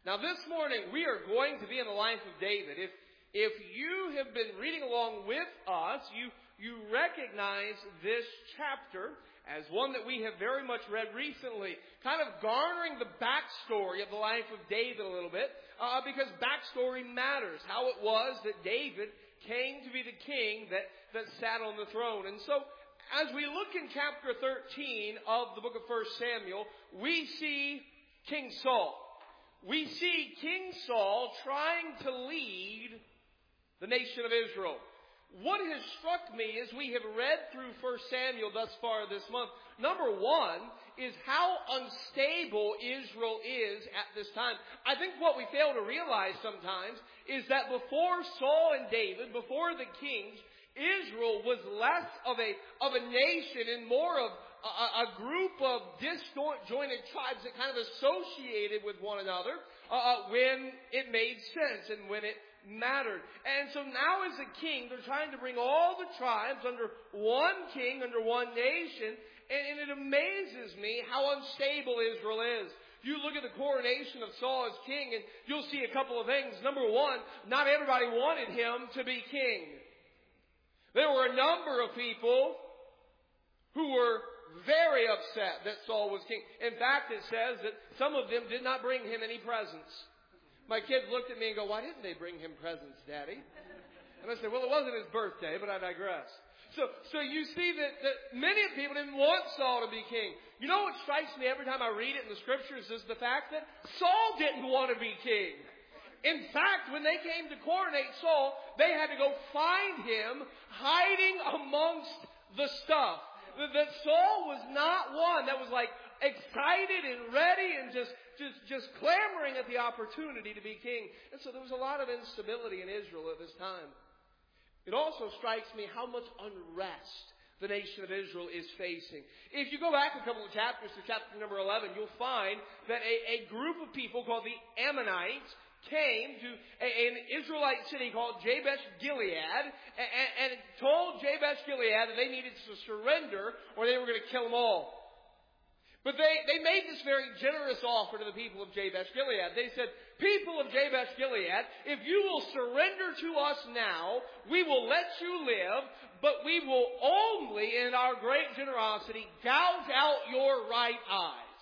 Now this morning we are going to be in the life of David. If you have been reading along with us, you recognize this chapter as one that we have very much read recently, kind of garnering the backstory of the life of David a little bit, because backstory matters. How it was that David came to be the king that sat on the throne. And so, as we look in chapter 13 of the book of 1 Samuel, we see King Saul. We see King Saul trying to lead the nation of Israel. What has struck me as we have read through 1 Samuel thus far this month, number one, is how unstable Israel is at this time. I think what we fail to realize sometimes is that before Saul and David, before the kings, Israel was less of a nation and more of a group of disjointed tribes that kind of associated with one another when it made sense and when it mattered. And so now as a king, they're trying to bring all the tribes under one king, under one nation, and it amazes me how unstable Israel is. You look at the coronation of Saul as king, and you'll see a couple of things. Number one, not everybody wanted him to be king. There were a number of people who were very upset that Saul was king. In fact, it says that some of them did not bring him any presents. My kids looked at me and go, "Why didn't they bring him presents, Daddy?" And I said, "Well, it wasn't his birthday, but I digress." So you see that many people didn't want Saul to be king. You know what strikes me every time I read it in the scriptures is the fact that Saul didn't want to be king. In fact, when they came to coronate Saul, they had to go find him hiding amongst the stuff. That Saul was not one that was like excited and ready and just clamoring at the opportunity to be king. And so there was a lot of instability in Israel at this time. It also strikes me how much unrest the nation of Israel is facing. If you go back a couple of chapters to chapter number 11, you'll find that a group of people called the Ammonites came to an Israelite city called Jabesh Gilead and told Jabesh Gilead that they needed to surrender or they were going to kill them all. But they made this very generous offer to the people of Jabesh Gilead. They said, "People of Jabesh Gilead, if you will surrender to us now, we will let you live, but we will only, in our great generosity, gouge out your right eyes."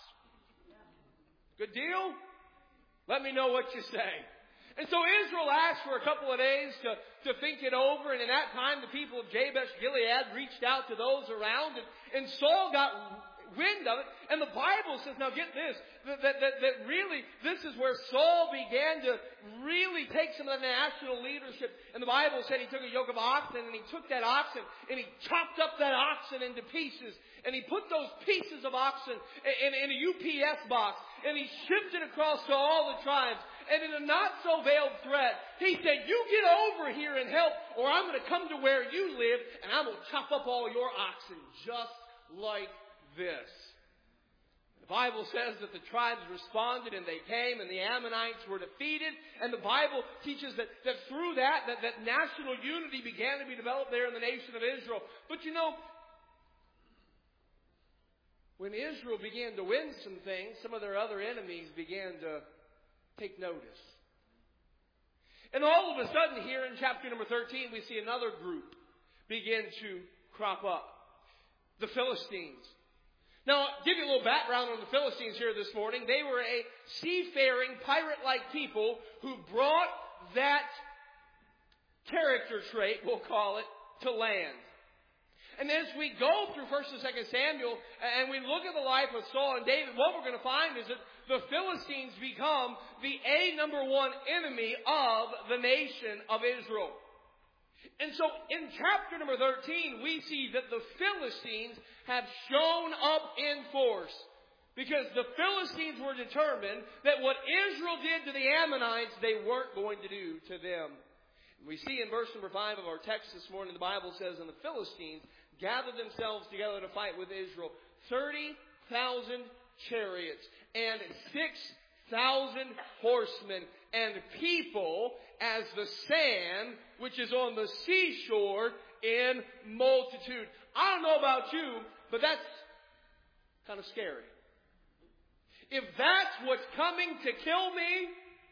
Good deal? Let me know what you say. And so Israel asked for a couple of days to think it over. And in that time, the people of Jabesh Gilead reached out to those around. And Saul got wind of it. And the Bible says, now get this, that really this is where Saul began to really take some of the national leadership. And the Bible said he took a yoke of oxen and he took that oxen and he chopped up that oxen into pieces. And he put those pieces of oxen in a UPS box. And he shipped it across to all the tribes. And in a not-so-veiled threat, he said, "You get over here and help, or I'm going to come to where you live, and I'm going to chop up all your oxen just like this." The Bible says that the tribes responded, and they came, and the Ammonites were defeated. And the Bible teaches that through that national unity began to be developed there in the nation of Israel. But you know, when Israel began to win some things, some of their other enemies began to take notice. And all of a sudden here in chapter number 13, we see another group begin to crop up. The Philistines. Now, I'll give you a little background on the Philistines here this morning. They were a seafaring, pirate-like people who brought that character trait, we'll call it, to land. And as we go through 1 and 2 Samuel and we look at the life of Saul and David, what we're going to find is that the Philistines become the number one enemy of the nation of Israel. And so in chapter number 13, we see that the Philistines have shown up in force. Because the Philistines were determined that what Israel did to the Ammonites, they weren't going to do to them. We see in verse number 5 of our text this morning, the Bible says, "And the Philistines gathered themselves together to fight with Israel 30,000 chariots and 6,000 horsemen and people as the sand which is on the seashore in multitude." I don't know about you, but that's kind of scary. If that's what's coming to kill me,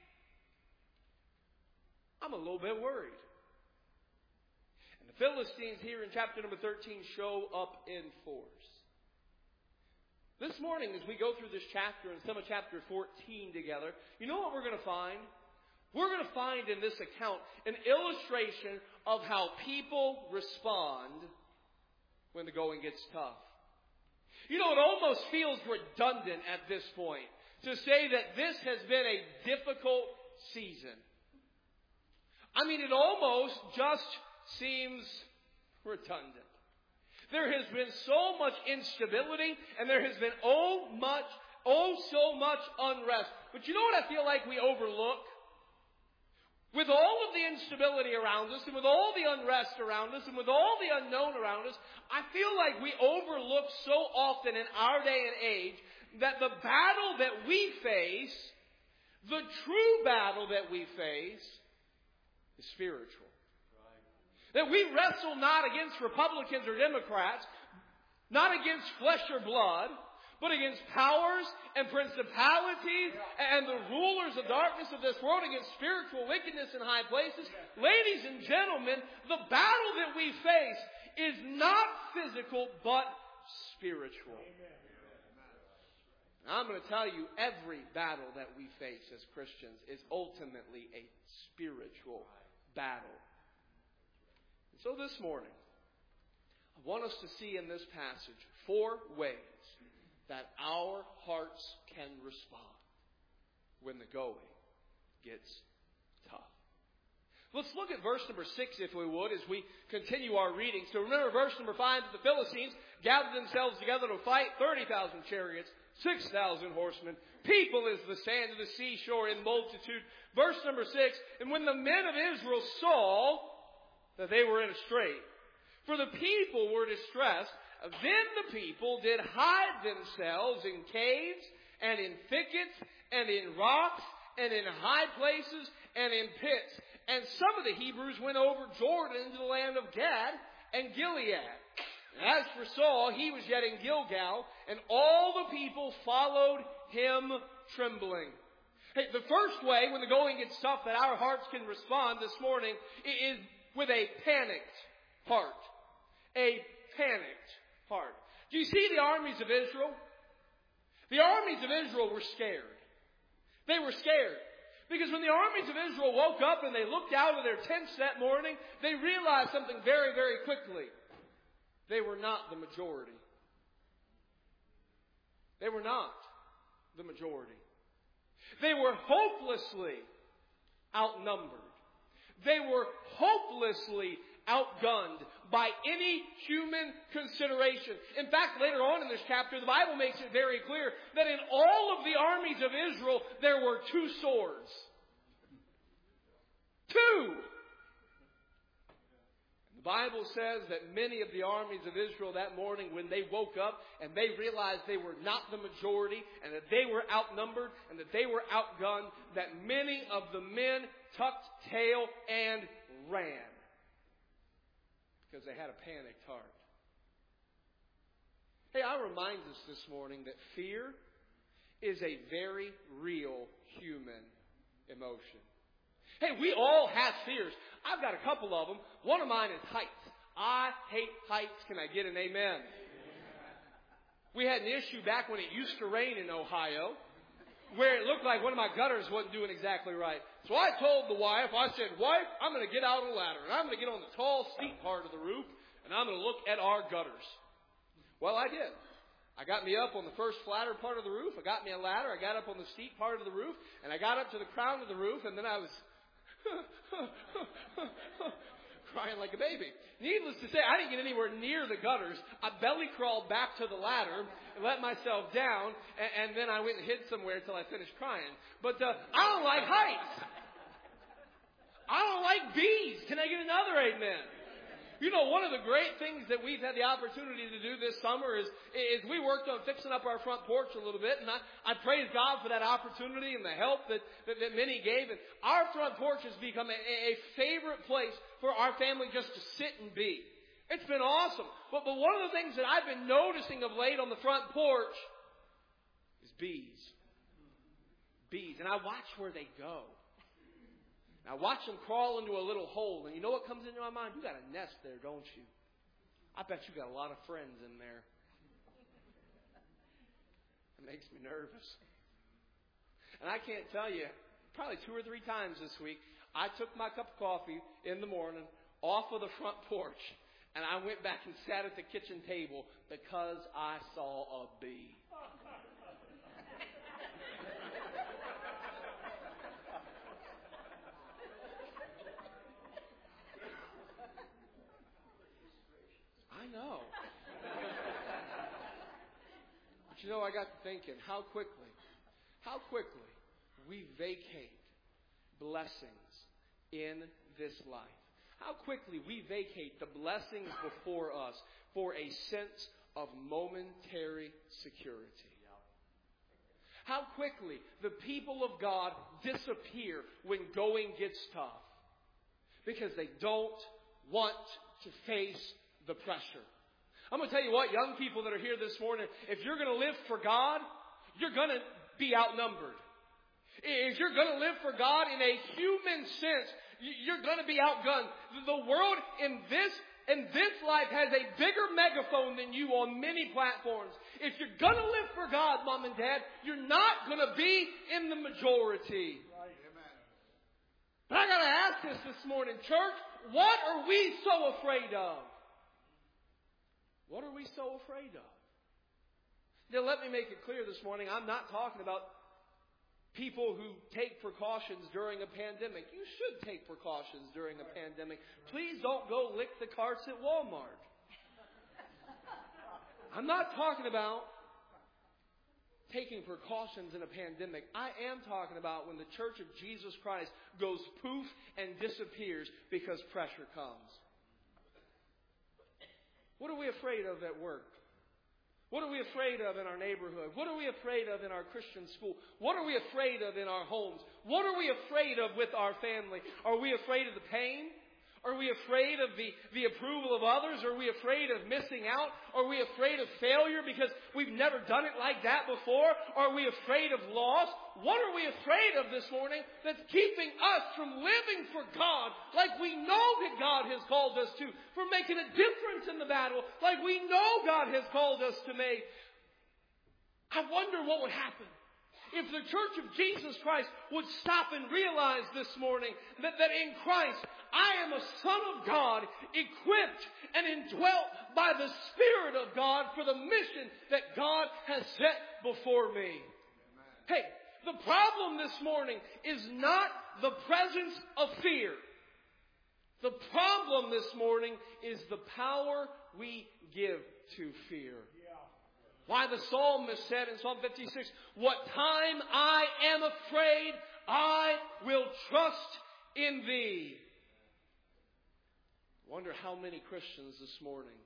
I'm a little bit worried. And the Philistines here in chapter number 13 show up in force. This morning, as we go through this chapter and some of chapter 14 together, you know what we're going to find? We're going to find in this account an illustration of how people respond when the going gets tough. You know, it almost feels redundant at this point to say that this has been a difficult season. I mean, it almost just seems redundant. There has been so much instability, and there has been so much unrest. But you know what I feel like we overlook? With all of the instability around us, and with all the unrest around us, and with all the unknown around us, I feel like we overlook so often in our day and age that the battle that we face, the true battle that we face, is spiritual. That we wrestle not against Republicans or Democrats, not against flesh or blood, but against powers and principalities and the rulers of darkness of this world, against spiritual wickedness in high places. Ladies and gentlemen, the battle that we face is not physical, but spiritual. And I'm going to tell you, every battle that we face as Christians is ultimately a spiritual battle. So this morning, I want us to see in this passage 4 ways that our hearts can respond when the going gets tough. Let's look at verse number 6, if we would, as we continue our reading. So remember verse number 5, that the Philistines gathered themselves together to fight 30,000 chariots, 6,000 horsemen. People as the sand of the seashore in multitude. Verse number 6, and when the men of Israel saw that they were in a strait, for the people were distressed, then the people did hide themselves in caves and in thickets and in rocks and in high places and in pits. And some of the Hebrews went over Jordan into the land of Gad and Gilead. And as for Saul, he was yet in Gilgal, and all the people followed him trembling. Hey, the first way when the going gets tough that our hearts can respond this morning is with a panicked heart. A panicked heart. Do you see the armies of Israel? The armies of Israel were scared. They were scared. Because when the armies of Israel woke up and they looked out of their tents that morning, they realized something very, very quickly. They were not the majority. They were not the majority. They were hopelessly outnumbered. They were hopelessly outgunned by any human consideration. In fact, later on in this chapter, the Bible makes it very clear that in all of the armies of Israel, there were 2 swords. 2! The Bible says that many of the armies of Israel that morning, when they woke up and they realized they were not the majority and that they were outnumbered and that they were outgunned, that many of the men tucked tail and ran because they had a panicked heart. Hey, I remind us this morning that fear is a very real human emotion. Hey, we all have fears. I've got a couple of them. One of mine is heights. I hate heights. Can I get an amen? We had an issue back when it used to rain in Ohio, where it looked like one of my gutters wasn't doing exactly right. So I told the wife, I said, wife, I'm going to get out on a ladder, and I'm going to get on the tall, steep part of the roof, and I'm going to look at our gutters. Well, I did. I got me up on the first flatter part of the roof. I got me a ladder. I got up on the steep part of the roof, and I got up to the crown of the roof, and then I was crying like a baby. Needless to say, I didn't get anywhere near the gutters. I belly crawled back to the ladder and let myself down, and then I went and hid somewhere until I finished crying. But I don't like heights. I don't like bees. Can I get another amen? You know, one of the great things that we've had the opportunity to do this summer is we worked on fixing up our front porch a little bit, and I praise God for that opportunity and the help that many gave. And our front porch has become a favorite place for our family just to sit and be. It's been awesome. But one of the things that I've been noticing of late on the front porch is bees. Bees. And I watch where they go. Now watch them crawl into a little hole, and you know what comes into my mind? You got a nest there, don't you? I bet you got a lot of friends in there. It makes me nervous. And I can't tell you, probably 2 or 3 times this week, I took my cup of coffee in the morning off of the front porch, and I went back and sat at the kitchen table because I saw a bee. I know. But you know, I got to thinking, how quickly we vacate blessings in this life. How quickly we vacate the blessings before us for a sense of momentary security. How quickly the people of God disappear when going gets tough because they don't want to face the pressure. I'm going to tell you what, young people that are here this morning, if you're going to live for God, you're going to be outnumbered. If you're going to live for God in a human sense, you're going to be outgunned. The world in this life has a bigger megaphone than you on many platforms. If you're going to live for God, Mom and Dad, you're not going to be in the majority. Right. But I got to ask this morning, church, what are we so afraid of? What are we so afraid of? Now, let me make it clear this morning, I'm not talking about people who take precautions during a pandemic. You should take precautions during a pandemic. Please don't go lick the carts at Walmart. I'm not talking about taking precautions in a pandemic. I am talking about when the Church of Jesus Christ goes poof and disappears because pressure comes. What are we afraid of at work? What are we afraid of in our neighborhood? What are we afraid of in our Christian school? What are we afraid of in our homes? What are we afraid of with our family? Are we afraid of the pain? Are we afraid of the approval of others? Are we afraid of missing out? Are we afraid of failure because we've never done it like that before? Are we afraid of loss? What are we afraid of this morning that's keeping us from living for God like we know that God has called us to, for making a difference in the battle like we know God has called us to make? I wonder what would happen if the Church of Jesus Christ would stop and realize this morning that in Christ I am a son of God, equipped and indwelt by the Spirit of God for the mission that God has set before me. Amen. Hey, the problem this morning is not the presence of fear. The problem this morning is the power we give to fear. Why the psalmist said in Psalm 56, "What time I am afraid, I will trust in thee." I wonder how many Christians this morning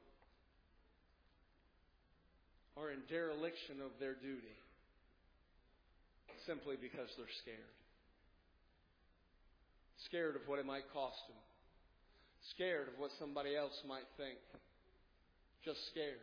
are in dereliction of their duty simply because they're scared. Scared of what it might cost them. Scared of what somebody else might think. Just scared.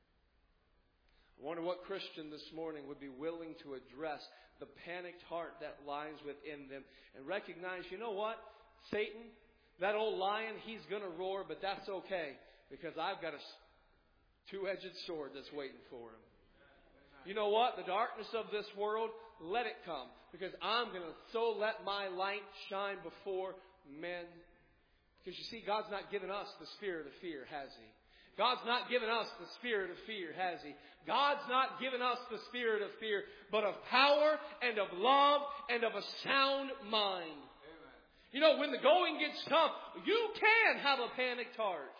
I wonder what Christian this morning would be willing to address the panicked heart that lies within them and recognize, you know what? Satan, that old lion, he's going to roar, but that's okay because I've got a two-edged sword that's waiting for him. You know what? The darkness of this world, let it come because I'm going to so let my light shine before men. Because you see, God's not given us the spirit of fear, has He? God's not given us the spirit of fear, has He? God's not given us the spirit of fear, but of power and of love and of a sound mind. Amen. You know, when the going gets tough, you can have a panicked heart.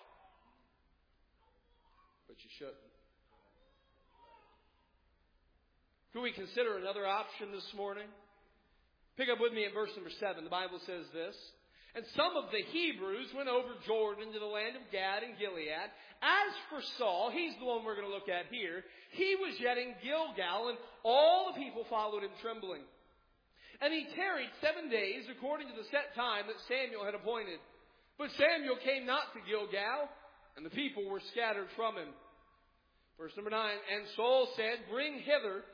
But you shouldn't. Could we consider another option this morning? Pick up with me at verse number 7. The Bible says this. And some of the Hebrews went over Jordan to the land of Gad and Gilead. As for Saul, he's the one we're going to look at here. He was yet in Gilgal, and all the people followed him trembling. And he tarried 7 days according to the set time that Samuel had appointed. But Samuel came not to Gilgal, and the people were scattered from him. Verse number 9, and Saul said, Bring hither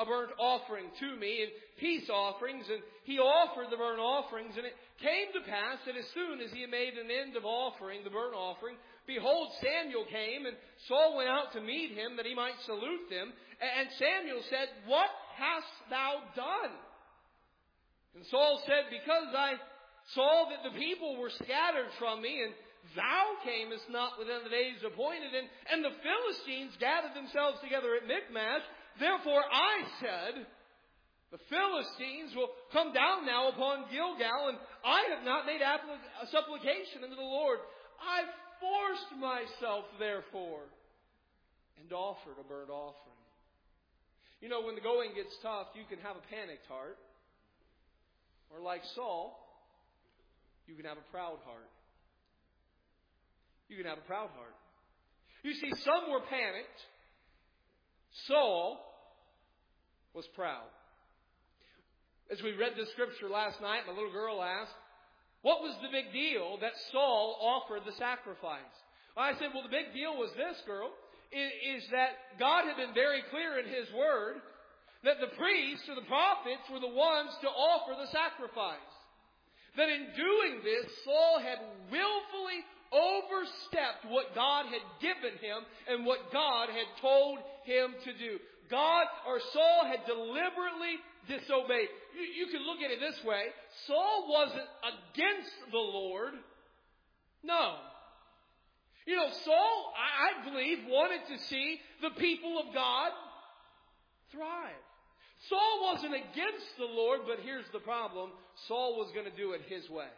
a burnt offering to me, and peace offerings, and he offered the burnt offerings. And it came to pass that as soon as he had made an end of offering the burnt offering, behold, Samuel came, and Saul went out to meet him, that he might salute them. And Samuel said, What hast thou done? And Saul said, Because I saw that the people were scattered from me, and thou camest not within the days appointed, and the Philistines gathered themselves together at Michmash. Therefore I said, the Philistines will come down now upon Gilgal, and I have not made a supplication unto the Lord. I forced myself, therefore, and offered a burnt offering. You know, when the going gets tough, you can have a panicked heart. Or like Saul, you can have a proud heart. You can have a proud heart. You see, some were panicked. Saul was proud. As we read this scripture last night, my little girl asked, what was the big deal that Saul offered the sacrifice? I said, well, the big deal was this, girl, is that God had been very clear in His Word that the priests or the prophets were the ones to offer the sacrifice. That in doing this, Saul had willfully overstepped what God had given him and what God had told him to do. Saul had deliberately disobeyed. You can look at it this way. Saul wasn't against the Lord. No. You know, Saul, I believe, wanted to see the people of God thrive. Saul wasn't against the Lord, but here's the problem. Saul was going to do it his way.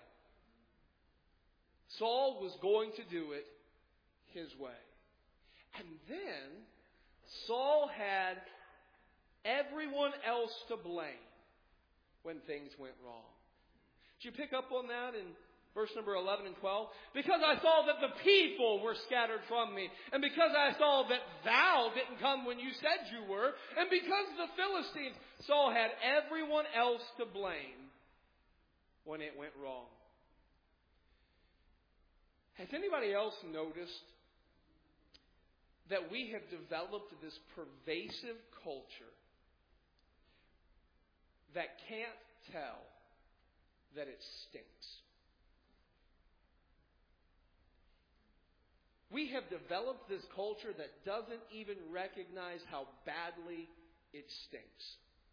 Saul was going to do it his way. And then Saul had everyone else to blame when things went wrong. Did you pick up on that in verse number 11 and 12? Because I saw that the people were scattered from me, and because I saw that thou didn't come when you said you were, and because the Philistines, Saul had everyone else to blame when it went wrong. Has anybody else noticed that we have developed this pervasive culture that can't tell that it stinks? We have developed this culture that doesn't even recognize how badly it stinks.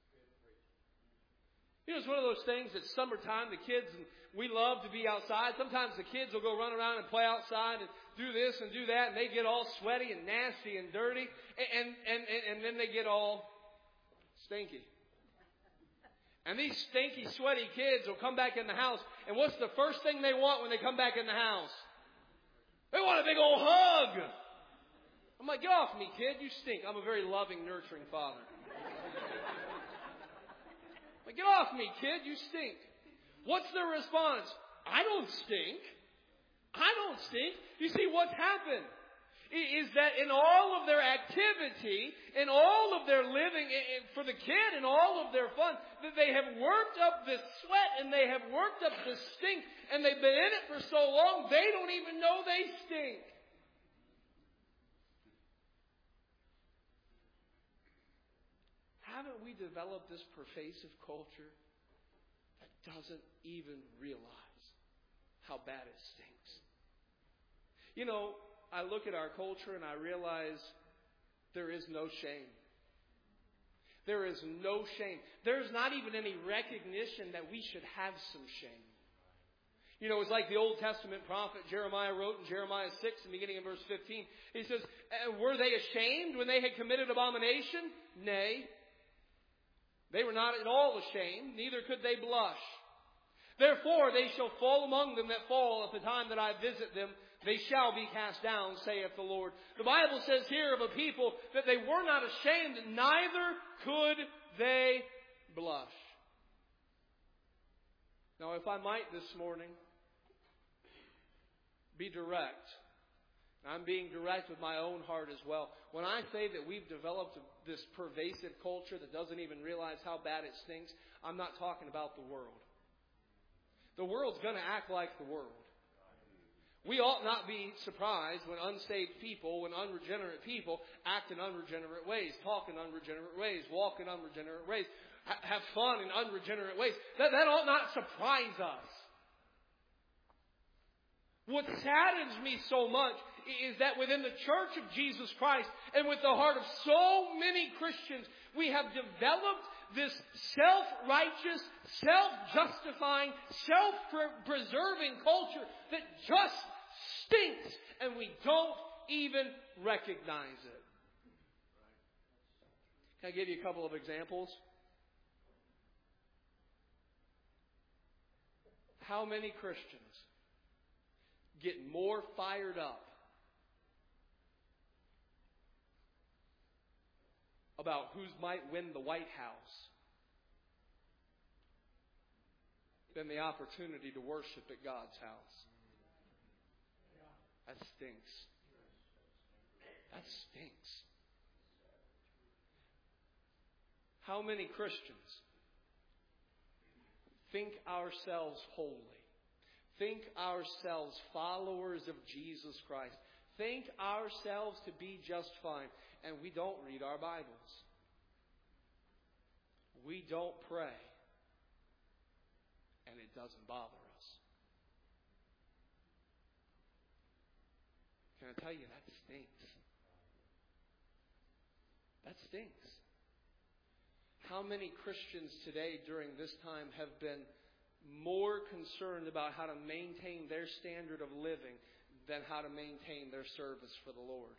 You know, it's one of those things, it's summertime, the kids, and we love to be outside. Sometimes the kids will go run around and play outside and do this and do that, and they get all sweaty and nasty and dirty, and then they get all stinky. And these stinky, sweaty kids will come back in the house, and what's the first thing they want when they come back in the house? They want a big old hug. I'm like, get off me, kid. You stink. I'm a very loving, nurturing father. Like, get off me, kid. You stink. What's their response? I don't stink. I don't stink. You see, what's happened is that in all of their activity, in all of their living, for the kid, in all of their fun, that they have worked up this sweat and they have worked up this stink, and they've been in it for so long, they don't even know they stink. Haven't we developed this pervasive culture that doesn't even realize how bad it stinks? You know, I look at our culture and I realize there is no shame. There is no shame. There's not even any recognition that we should have some shame. You know, it's like the Old Testament prophet Jeremiah wrote in Jeremiah 6, beginning in verse 15. He says, were they ashamed when they had committed abomination? Nay. They were not at all ashamed, neither could they blush. Therefore they shall fall among them that fall at the time that I visit them. They shall be cast down, saith the Lord. The Bible says here of a people that they were not ashamed, neither could they blush. Now, if I might this morning be direct, I'm being direct with my own heart as well. When I say that we've developed this pervasive culture that doesn't even realize how bad it stinks, I'm not talking about the world. The world's going to act like the world. We ought not be surprised when unsaved people, when unregenerate people act in unregenerate ways, talk in unregenerate ways, walk in unregenerate ways, have fun in unregenerate ways. That ought not surprise us. What saddens me so much is that within the Church of Jesus Christ and with the heart of so many Christians, we have developed this self-righteous, self-justifying, self-preserving culture that just stinks and we don't even recognize it. Can I give you a couple of examples? How many Christians get more fired up about who might win the White House than the opportunity to worship at God's house? That stinks. That stinks. How many Christians think ourselves holy, think ourselves followers of Jesus Christ, think ourselves to be just fine, and we don't read our Bibles? We don't pray, and it doesn't bother us. Can I tell you, that stinks? That stinks. How many Christians today during this time have been more concerned about how to maintain their standard of living than how to maintain their service for the Lord?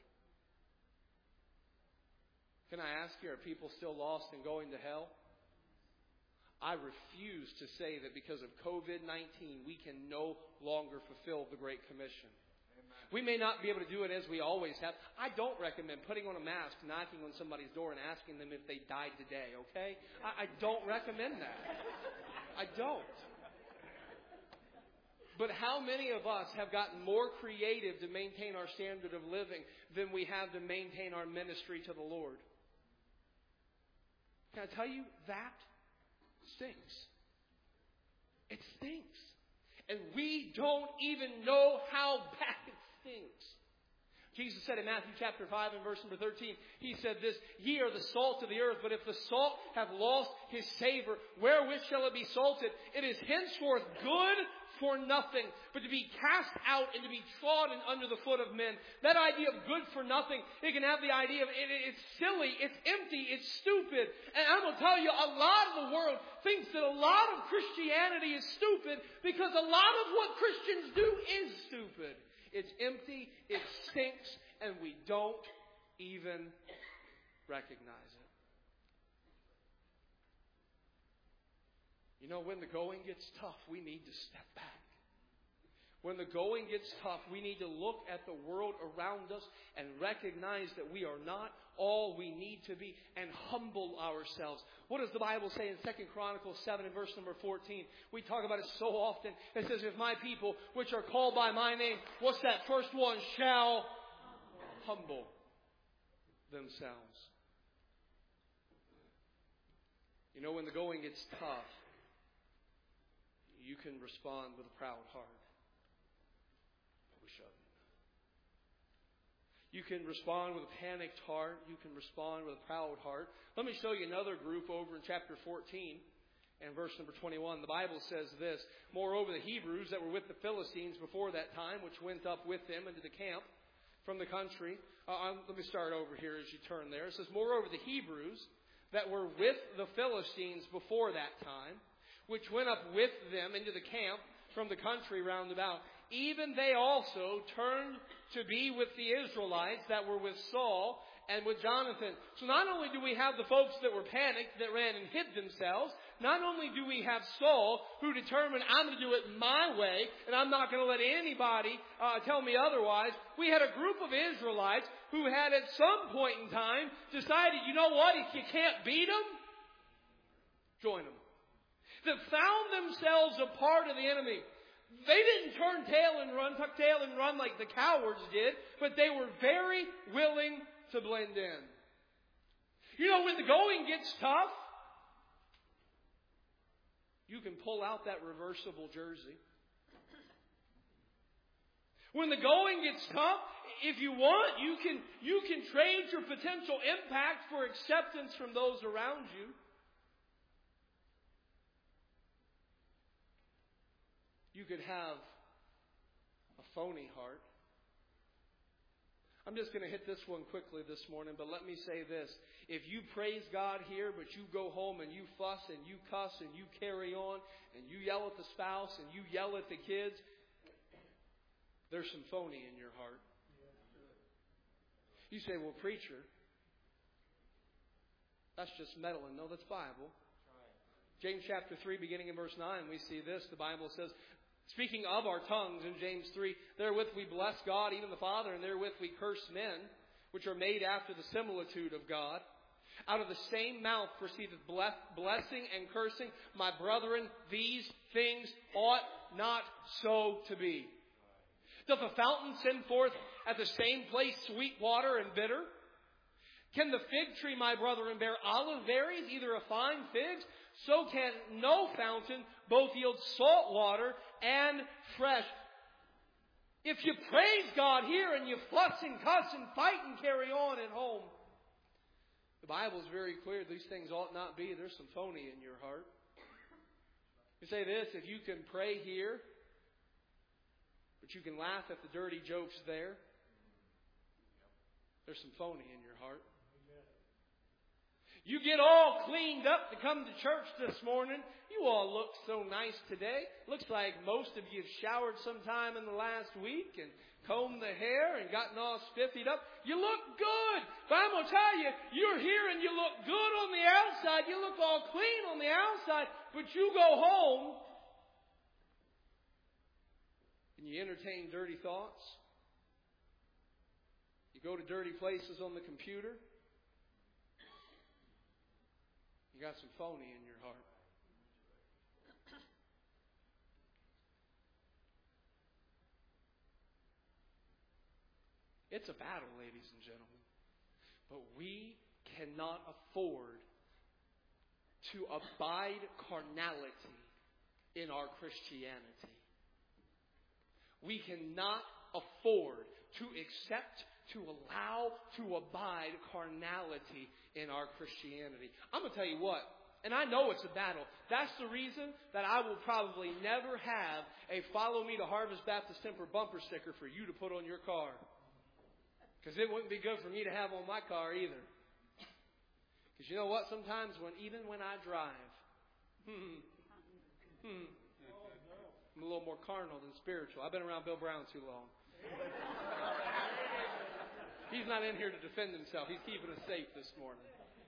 Can I ask you, are people still lost and going to hell? I refuse to say that because of COVID-19 we can no longer fulfill the Great Commission. We may not be able to do it as we always have. I don't recommend putting on a mask, knocking on somebody's door and asking them if they died today, okay? I don't recommend that. I don't. But how many of us have gotten more creative to maintain our standard of living than we have to maintain our ministry to the Lord? Can I tell you, that stinks. It stinks. And we don't even know how bad it stinks. Jesus said in Matthew chapter 5 and verse number 13, He said this, "Ye are the salt of the earth, but if the salt have lost his savor, wherewith shall it be salted? It is henceforth good for nothing, but to be cast out and to be trodden under the foot of men." That idea of good for nothing, it can have the idea of it's silly, it's empty, it's stupid. And I'm going to tell you, a lot of the world thinks that a lot of Christianity is stupid because a lot of what Christians do is stupid. It's empty, it stinks, and we don't even recognize it. You know, when the going gets tough, we need to step back. When the going gets tough, we need to look at the world around us and recognize that we are not all we need to be and humble ourselves. What does the Bible say in 2 Chronicles 7 and verse number 14? We talk about it so often. It says, "If my people, which are called by my name," what's that first one? "Shall humble themselves." You know, when the going gets tough, you can respond with a proud heart. But we shouldn't. You can respond with a panicked heart. You can respond with a proud heart. Let me show you another group over in chapter 14 and verse number 21. The Bible says this, "Moreover, the Hebrews that were with the Philistines before that time, which went up with them into the camp from the country." Let me start over here as you turn there. It says, "Moreover, the Hebrews that were with the Philistines before that time, which went up with them into the camp from the country round about, even they also turned to be with the Israelites that were with Saul and with Jonathan." So not only do we have the folks that were panicked, that ran and hid themselves, not only do we have Saul who determined, "I'm going to do it my way, and I'm not going to let anybody tell me otherwise." We had a group of Israelites who had at some point in time decided, you know what, if you can't beat them, join them. That found themselves a part of the enemy. They didn't turn tail and run, tuck tail and run like the cowards did, but they were very willing to blend in. You know, when the going gets tough, you can pull out that reversible jersey. When the going gets tough, if you want, you can trade your potential impact for acceptance from those around you. You could have a phony heart. I'm just going to hit this one quickly this morning, but let me say this. If you praise God here, but you go home and you fuss and you cuss and you carry on and you yell at the spouse and you yell at the kids, there's some phony in your heart. You say, well, preacher, that's just meddling. No, that's Bible. James chapter 3, beginning in verse 9, we see this. The Bible says, speaking of our tongues in James 3, therewith we bless God, even the Father, and therewith we curse men, which are made after the similitude of God. Out of the same mouth proceedeth blessing and cursing. My brethren, these things ought not so to be. Doth a fountain send forth at the same place sweet water and bitter? Can the fig tree, my brethren, bear olive berries, either of fine figs? So can no fountain both yield salt water and fresh. If you praise God here and you fuss and cuss and fight and carry on at home, the Bible is very clear these things ought not be. There's some phony in your heart. You say this, if you can pray here, but you can laugh at the dirty jokes there, there's some phony in your heart. You get all cleaned up to come to church this morning. You all look so nice today. Looks like most of you have showered sometime in the last week and combed the hair and gotten all spiffied up. You look good. But I'm going to tell you, you're here and you look good on the outside. You look all clean on the outside. But you go home and you entertain dirty thoughts. You go to dirty places on the computer. You got some phony in your heart. It's a battle, ladies and gentlemen. But we cannot afford to abide carnality in our Christianity. We cannot afford to accept, to allow, to abide carnality in our Christianity. I'm going to tell you what, and I know it's a battle. That's the reason that I will probably never have a Follow Me to Harvest Baptist Temper bumper sticker for you to put on your car. Because it wouldn't be good for me to have on my car either. Because you know what? Sometimes even when I drive, I'm a little more carnal than spiritual. I've been around Bill Brown too long. He's not in here to defend himself. He's keeping us safe this morning.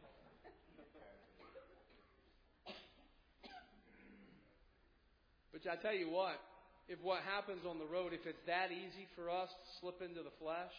But I tell you what, if what happens on the road, if it's that easy for us to slip into the flesh,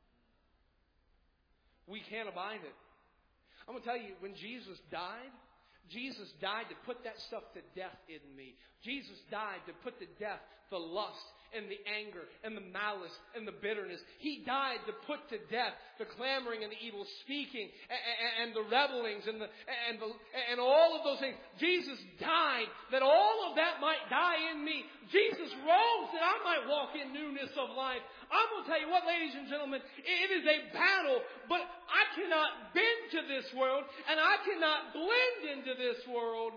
we can't abide it. I'm going to tell you, when Jesus died to put that stuff to death in me. Jesus died to put to death the lust and the anger and the malice and the bitterness. He died to put to death the clamoring and the evil speaking and the revelings and all of those things. Jesus died that all of that might die in me. Jesus rose that I might walk in newness of life. I'm going to tell you what, ladies and gentlemen, it is a battle, but I cannot bend to this world and I cannot blend into this world.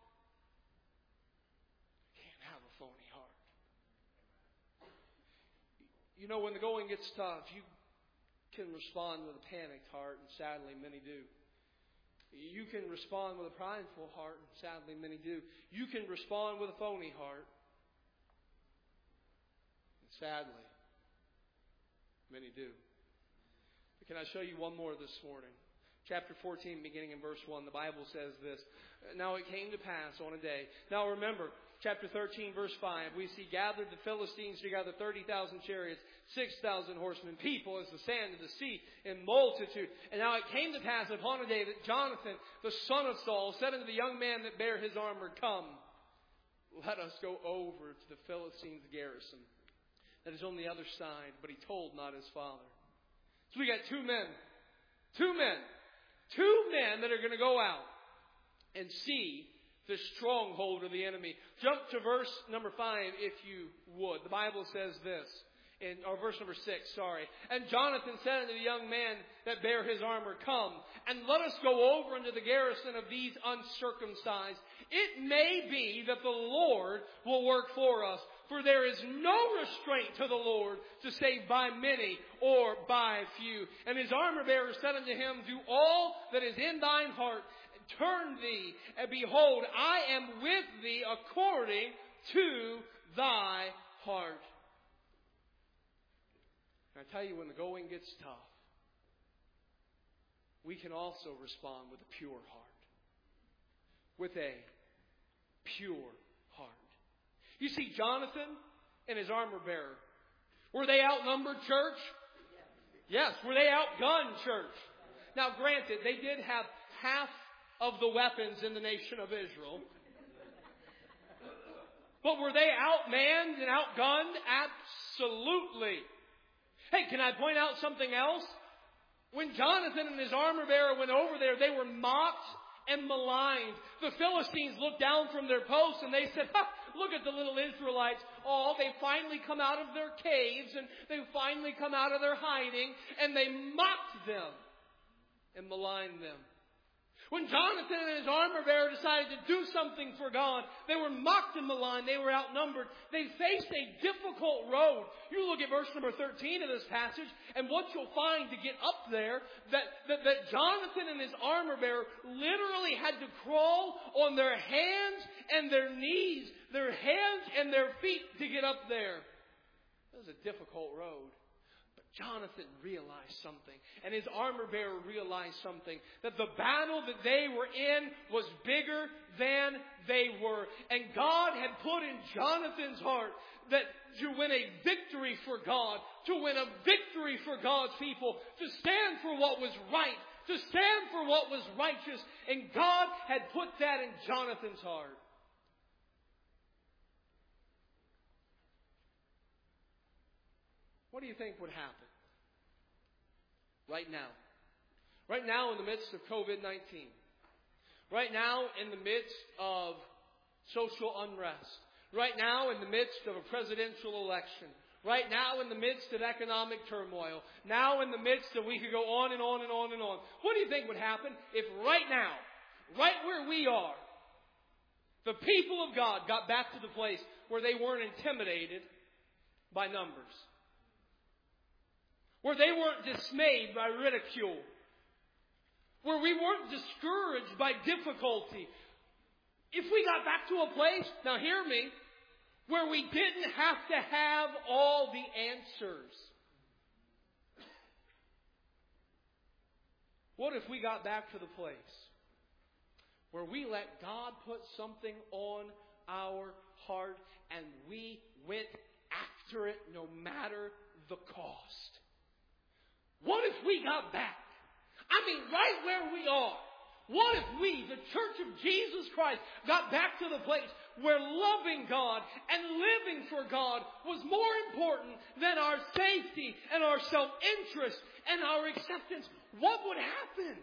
You know, when the going gets tough, you can respond with a panicked heart, and sadly many do. You can respond with a prideful heart, and sadly many do. You can respond with a phony heart, and sadly many do. But can I show you one more this morning? Chapter 14, beginning in verse 1, the Bible says this. Now it came to pass on a day. Now remember, chapter 13, verse 5, we see gathered the Philistines together 30,000 chariots, 6,000 horsemen, people as the sand of the sea in multitude. And now it came to pass upon a day that Jonathan, the son of Saul, said unto the young man that bare his armor, Come, let us go over to the Philistines' garrison that is on the other side. But he told not his father. So we got two men that are going to go out and see the stronghold of the enemy. Jump to verse number 5 if you would. The Bible says this or verse number 6, sorry. And Jonathan said unto the young man that bare his armor, Come, and let us go over unto the garrison of these uncircumcised. It may be that the Lord will work for us. For there is no restraint to the Lord to save by many or by few. And his armor bearer said unto him, Do all that is in thine heart. Turn thee, and behold, I am with thee according to thy heart. And I tell you, when the going gets tough, we can also respond with a pure heart. With a pure heart. You see, Jonathan and his armor bearer, were they outnumbered, church? Yes. Were they outgunned, church? Now, granted, they did have half of the weapons in the nation of Israel. But were they outmanned and outgunned? Absolutely. Hey, can I point out something else? When Jonathan and his armor bearer went over there, they were mocked and maligned. The Philistines looked down from their posts and they said, look at the little Israelites. Oh, they finally come out of their caves and they finally come out of their hiding, and they mocked them and maligned them. When Jonathan and his armor bearer decided to do something for God, they were mocked and maligned. They were outnumbered. They faced a difficult road. You look at verse number 13 of this passage, and what you'll find to get up there, that Jonathan and his armor bearer literally had to crawl on their hands and their knees, their hands and their feet to get up there. It was a difficult road. Jonathan realized something, and his armor bearer realized something, that the battle that they were in was bigger than they were. And God had put in Jonathan's heart that to win a victory for God, to win a victory for God's people, to stand for what was right, to stand for what was righteous. And God had put that in Jonathan's heart. What do you think would happen right now? Right now in the midst of COVID-19. Right now in the midst of social unrest. Right now in the midst of a presidential election. Right now in the midst of economic turmoil. Now in the midst of, we could go on and on and on and on. What do you think would happen if right now, right where we are, the people of God got back to the place where they weren't intimidated by numbers? Where they weren't dismayed by ridicule. Where we weren't discouraged by difficulty. If we got back to a place, now hear me, where we didn't have to have all the answers. What if we got back to the place where we let God put something on our heart and we went after it no matter the cost? What if we got back? I mean, right where we are. What if we, the Church of Jesus Christ, got back to the place where loving God and living for God was more important than our safety and our self-interest and our acceptance? What would happen?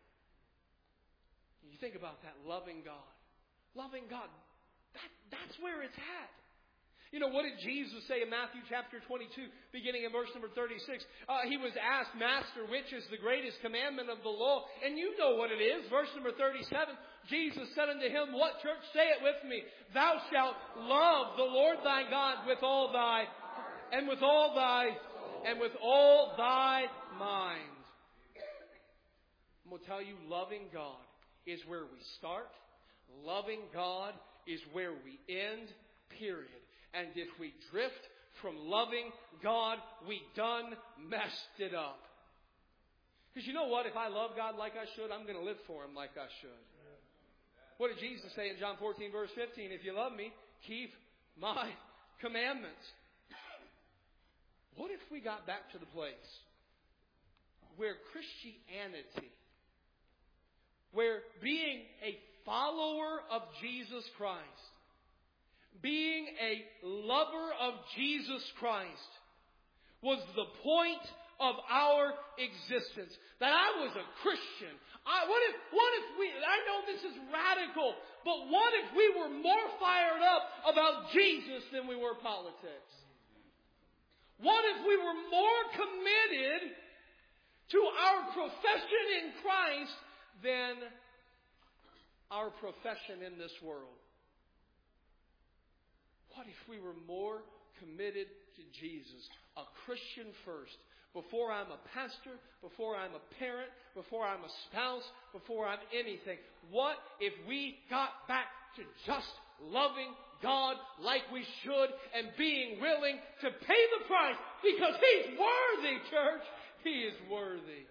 You think about that, loving God. Loving God, that's where it's at. You know, what did Jesus say in Matthew chapter 22, beginning in verse number 36? He was asked, Master, which is the greatest commandment of the law? And you know what it is. Verse number 37, Jesus said unto him, what, church? Say it with me. Thou shalt love the Lord thy God with all thy, and with all thy, and with all thy mind. I'm going to tell you, loving God is where we start. Loving God is where we end, period. And if we drift from loving God, we done messed it up. Because you know what? If I love God like I should, I'm going to live for Him like I should. What did Jesus say in John 14, verse 15? If you love me, keep my commandments. What if we got back to the place where Christianity, where being a follower of Jesus Christ, being a lover of Jesus Christ was the point of our existence. That I was a Christian. What if we, I know this is radical, but what if we were more fired up about Jesus than we were politics? What if we were more committed to our profession in Christ than our profession in this world? What if we were more committed to Jesus, a Christian first, before I'm a pastor, before I'm a parent, before I'm a spouse, before I'm anything? What if we got back to just loving God like we should and being willing to pay the price because He's worthy, church? He is worthy.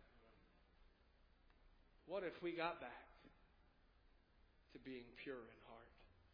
What if we got back to being pure in heart?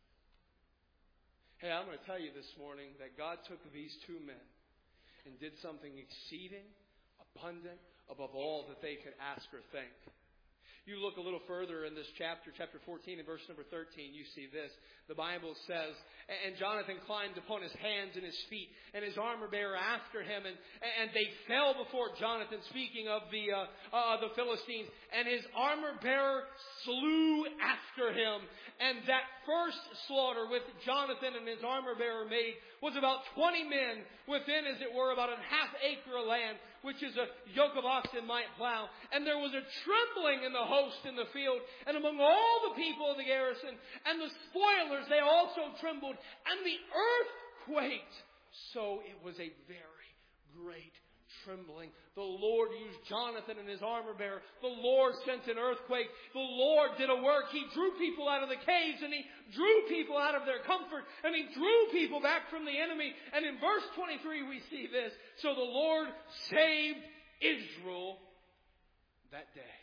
Hey, I'm going to tell you this morning that God took these two men and did something exceeding, abundant, above all that they could ask or think. You look a little further in this chapter 14 and verse number 13, you see this. The Bible says, and Jonathan climbed upon his hands and his feet, and his armor bearer after him, and they fell before Jonathan, speaking of the Philistines, and his armor bearer slew after him. And that first slaughter with Jonathan and his armor bearer made was about 20 men within, as it were, about a half acre of land, which is a yoke of oxen might plow. And there was a trembling in the host in the field, and among all the people of the garrison, and the spoilers, they also trembled, and the earth quaked. So it was a very great trembling. The Lord used Jonathan and his armor bearer. The Lord sent an earthquake. The Lord did a work. He drew people out of the caves, and He drew people out of their comfort, and He drew people back from the enemy. And in verse 23 we see this. So the Lord saved Israel that day.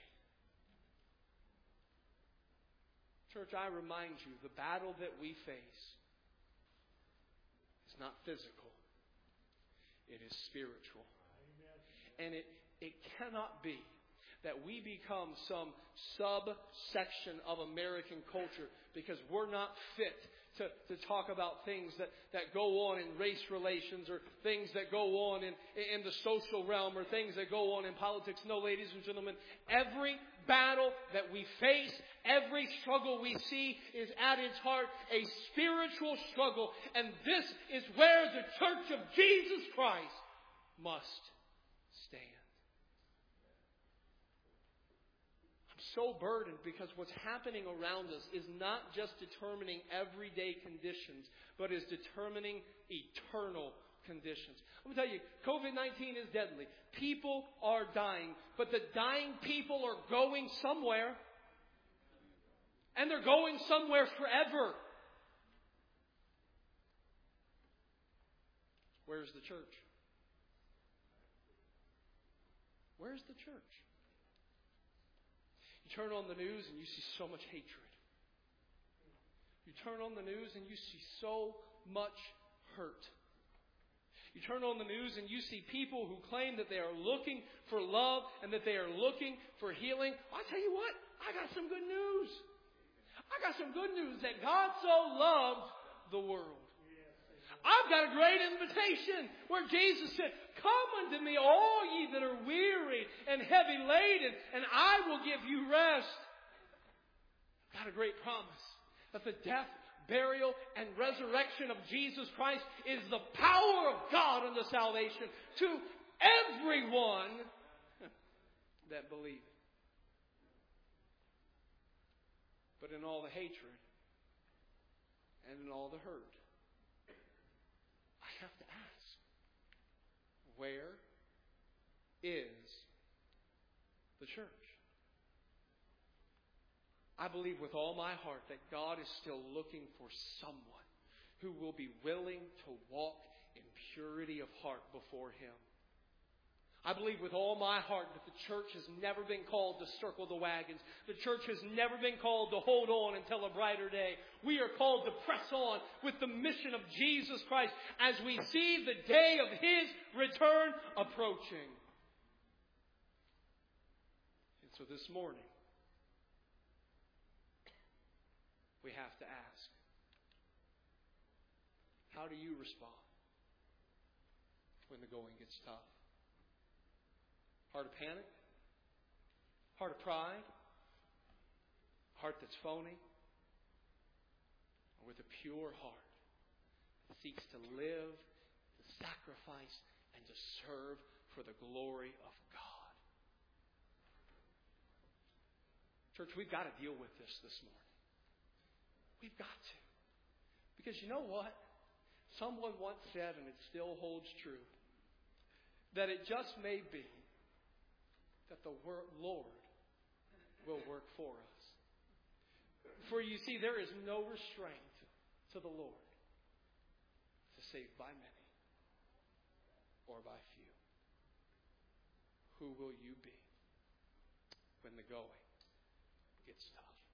Church, I remind you, the battle that we face is not physical. It is spiritual. And it cannot be that we become some subsection of American culture because we're not fit to talk about things that go on in race relations, or things that go on in the social realm, or things that go on in politics. No, ladies and gentlemen, every battle that we face, every struggle we see is at its heart a spiritual struggle. And this is where the Church of Jesus Christ must stand. I'm so burdened because what's happening around us is not just determining everyday conditions, but is determining eternal conditions. I'm going to tell you, COVID-19 is deadly. People are dying, but the dying people are going somewhere. And they're going somewhere forever. Where's the church? Where's the church? You turn on the news and you see so much hatred. You turn on the news and you see so much hurt. You turn on the news and you see people who claim that they are looking for love and that they are looking for healing. I'll tell you what, I got some good news. I got some good news that God so loved the world. I've got a great invitation where Jesus said, "Come unto me, all ye that are weary and heavy laden, and I will give you rest." I've got a great promise that the death, burial, and resurrection of Jesus Christ is the power of God unto salvation to everyone that believeth. But in all the hatred and in all the hurt, I have to ask, where is the church? I believe with all my heart that God is still looking for someone who will be willing to walk in purity of heart before Him. I believe with all my heart that the church has never been called to circle the wagons. The church has never been called to hold on until a brighter day. We are called to press on with the mission of Jesus Christ as we see the day of His return approaching. And so this morning, we have to ask, how do you respond when the going gets tough? Heart of panic? Heart of pride? Heart that's phony? Or with a pure heart that seeks to live, to sacrifice and to serve for the glory of God. Church, we've got to deal with this morning. We've got to. Because you know what? Someone once said, and it still holds true, that it just may be that the Lord will work for us. For you see, there is no restraint to the Lord to save by many or by few. Who will you be when the going gets tough?